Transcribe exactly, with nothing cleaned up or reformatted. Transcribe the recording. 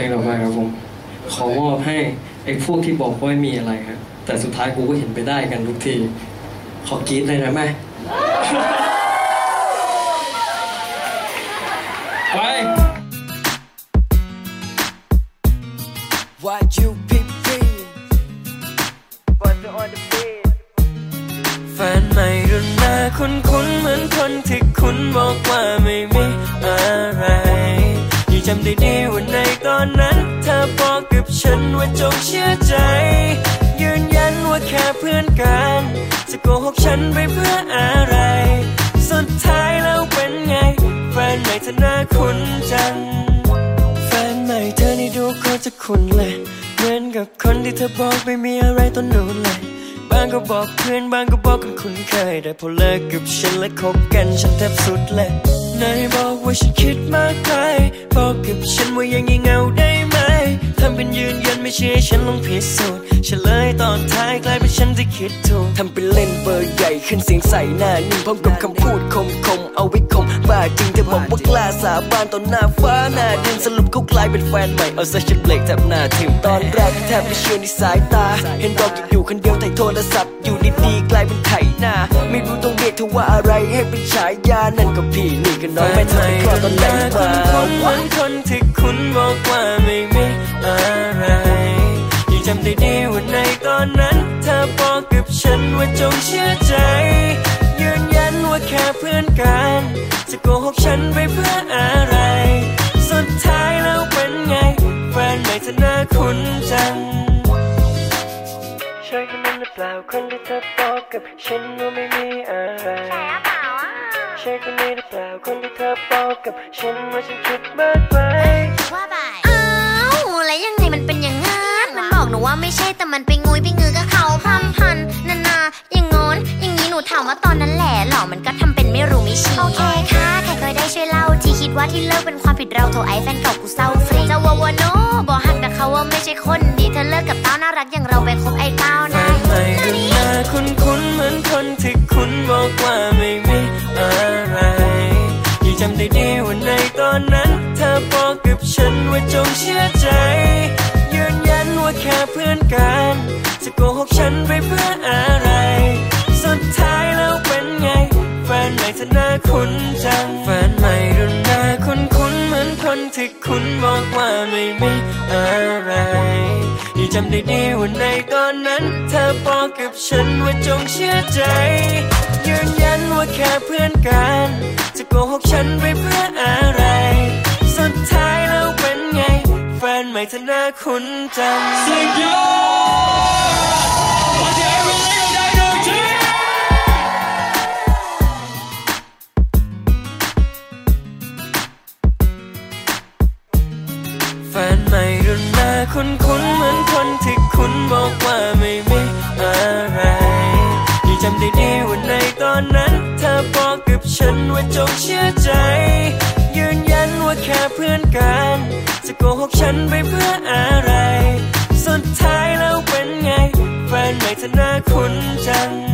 ลงต่อไปครับผมขอมอบให้ไอ้พวกที่บอกว่าไม่มีอะไรครับแต่สุดท้ายกูก็เห็นไปได้กันทุกทีขอกรี๊ดเลยนะแม่ไป Why you pick me Butter on the bed แฟนใหม่รุ่นหน้าคุ้นๆเหมือนคนที่คุณบอกว่าไม่มีอะไรยังจำได้ดีว่าในตอนนั้นเธอบอกกับฉันว่าจงเชื่อใจยืนยันว่าแค่เพื่อนกันจะโกหกฉันไปเพื่ออะไรสุดท้ายแล้วเป็นไงแฟนใหม่เธอหน้าคุ้นจังแฟนใหม่เธอนี่ดูเขาจะคุ้นเลยเหมือนกับคนที่เธอบอกไม่มีอะไรตอนนู้นเลยบางก็บอกเพื่อนบางก็บอกคนคุ้นเคยแต่พอเลิกกับฉันและคบกันฉันแทบสุดเลยนายบอกว่าฉันคิดมากไปบอกกับฉันว่ายังงี่เงาได้ไหมทำเป็นยืนยันไม่เชื่อฉันลองพิสูจน์เฉลยตอนท้ายกลายเป็นฉันที่คิดถูกทำเป็นเล่นเบอร์ใหญ่ขึ้นเสียงใส่หน้านิ่งพร้อมกับคำพูดคมคมเอาไว้คมบ้าจริงเธอบอกว่ากล้าสาบานต่อหน้าฟ้าหน้าดินสรุปเขากลายเป็นแฟนใหม่เอาซะฉันเบรกแทบหน้าทิ่มตอนแรกแทบไม่เชื่อในสายตาเห็นบอกอยู่คนเดียวไถ่โทรศัพท์อยู่ดีๆกลายเป็นไถหน้าไม่รู้ต้องเรียกเธอว่าอะไรให้เป็นฉายานั่นก็พี่นี่ก็น้องแม่เธอคลอดตอนไหนมาคนเหมือนคนที่คุณบอกว่าไม่มีอะไรยังจำได้ดีว่าในตอนนั้นเธอบอกกับฉันว่าจงเชื่อใจยืนยันว่าแค่เพื่อนกันจะโกหกฉันไปเพื่ออะไรสุดท้ายแล้วเป็นไงแฟนใหม่เธอหน้าคุ้นจังใช่คนนั้นหรือเปล่าคนที่เธอบอกกับฉันว่าไม่มีอะไรใช่หรือเปล่าอ่ะใช่คนนี้หรือเปล่าคนที่เธอบอกกับฉันว่าฉันคิดมากไปว่าไปอ้าวแล้วยังไงมันเป็นอย่างงั้นมันบอกหนูว่าไม่ใช่แต่มันไปงุยไปงือกับเขาพร่ำพันนานาอย่างงอนอย่างนี้หนูถามว่าตอนนั้นแหละหรอมันก็ทำเป็นไม่รู้ไม่ชี้โอเคค่ะใครเคยได้ช่วยเล่าที่คิดว่าที่เลิกเป็นความผิดเราโทรไอ้แฟนเก่ากูเศร้าฟรีจะวาวโนบอกหักแต่เขาว่าไม่ใช่คนดีเธอเลิกกับเต้าน่ารักอย่างเราไปคบไอ้เต้านะไม่ดูหน้าคุ้นๆเหมือนคนที่คุณบอกว่าไม่มีอะไรยังจำได้ดีว่าในตอนนั้นเธอบอกกับฉันว่าจงเชื่อใจยืนยันว่าแค่เพื่อนกันจะโกหกฉันไปเพื่ออะไรสุดท้ายแล้วเป็นไงแฟนใหม่เธอหน้าคุ้นจังแฟนใหม่รุ่นหน้าคุ้นๆเหมือนคนที่คุณบอกว่าไม่มีอะไรยังจำได้ดีว่าในตอนนั้นเธอบอกกับฉันว่าจงเชื่อใจยืนยันว่าแค่เพื่อนกันจะโกหกฉันไปเพื่ออะไรสุดท้ายแล้วเป็นไงแฟนใหม่เธอหน้าคุ้นจังสุดยอดมาที่ไอ้รุ่นนี้ก็ได้ดูทีแฟนใหม่รุ่นหน้าคุ้นๆเหมือนคนที่คุณบอกว่าไม่มีอะไรยังจำได้ดีว่าในตอนนั้นเธอบอกกับฉันว่าจงเชื่อใจยืนยันว่าแค่เพื่อนกันจะโกหกฉันไปเพื่ออะไรสุดท้ายแล้วเป็นไงแฟนใหม่เธอหน้าคุ้นจัง